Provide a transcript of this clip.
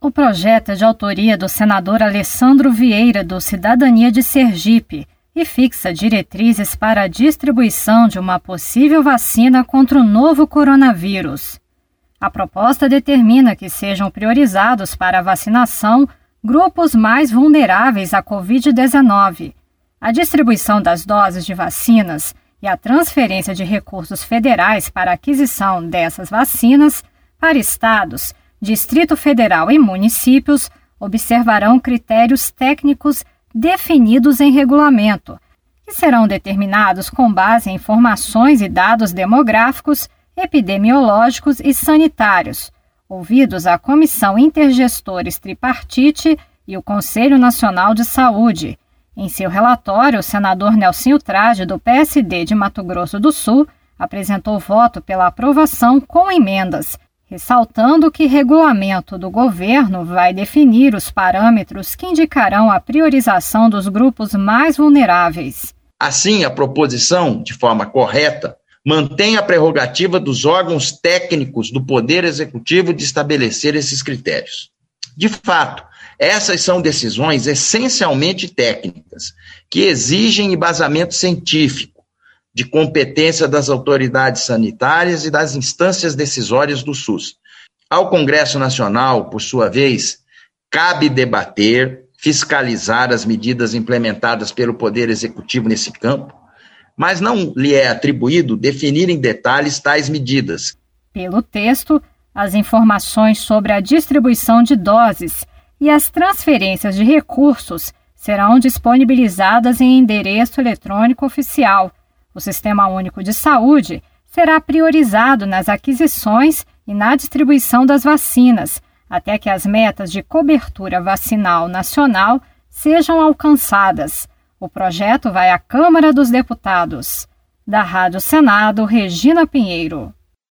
O projeto é de autoria do senador Alessandro Vieira, do Cidadania de Sergipe, e fixa diretrizes para a distribuição de uma possível vacina contra o novo coronavírus. A proposta determina que sejam priorizados para a vacinação grupos mais vulneráveis à Covid-19. A distribuição das doses de vacinas e a transferência de recursos federais para a aquisição dessas vacinas para estados, Distrito Federal e municípios observarão critérios técnicos definidos em regulamento, que serão determinados com base em informações e dados demográficos, epidemiológicos e sanitários, ouvidos a Comissão Intergestores Tripartite e o Conselho Nacional de Saúde. Em seu relatório, o senador Nelsinho Trade, do PSD de Mato Grosso do Sul, apresentou voto pela aprovação com emendas, ressaltando que o regulamento do governo vai definir os parâmetros que indicarão a priorização dos grupos mais vulneráveis. Assim, a proposição, de forma correta, mantém a prerrogativa dos órgãos técnicos do Poder Executivo de estabelecer esses critérios. De fato, essas são decisões essencialmente técnicas, que exigem embasamento científico, de competência das autoridades sanitárias e das instâncias decisórias do SUS. Ao Congresso Nacional, por sua vez, cabe debater, fiscalizar as medidas implementadas pelo Poder Executivo nesse campo, mas não lhe é atribuído definir em detalhes tais medidas. Pelo texto, as informações sobre a distribuição de doses e as transferências de recursos serão disponibilizadas em endereço eletrônico oficial. O Sistema Único de Saúde será priorizado nas aquisições e na distribuição das vacinas, até que as metas de cobertura vacinal nacional sejam alcançadas. O projeto vai à Câmara dos Deputados. Da Rádio Senado, Regina Pinheiro.